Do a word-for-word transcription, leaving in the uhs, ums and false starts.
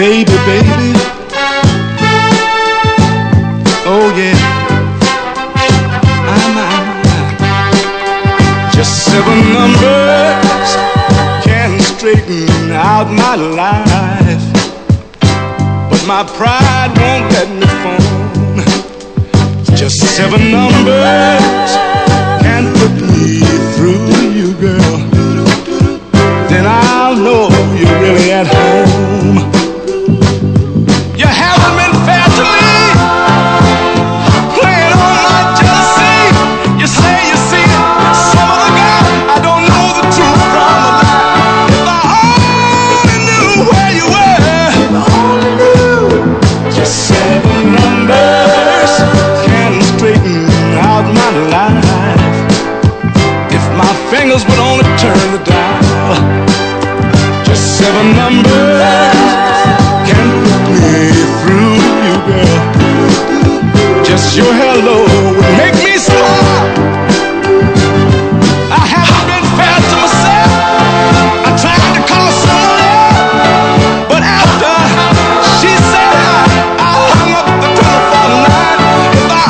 baby, baby. Oh yeah, I'm, I'm just seven numbers can straighten out my life, but my pride won't let me phone. Just seven numbers can put me through you, girl. Then I'll know you're really at home. You haven't been fair to me, playing on my jealousy. You say you see some other guy. I don't know the truth from a lie. If I only knew where you were, if I only knew. Just seven numbers can straighten out my life. If my fingers would only turn the dial. Just seven numbers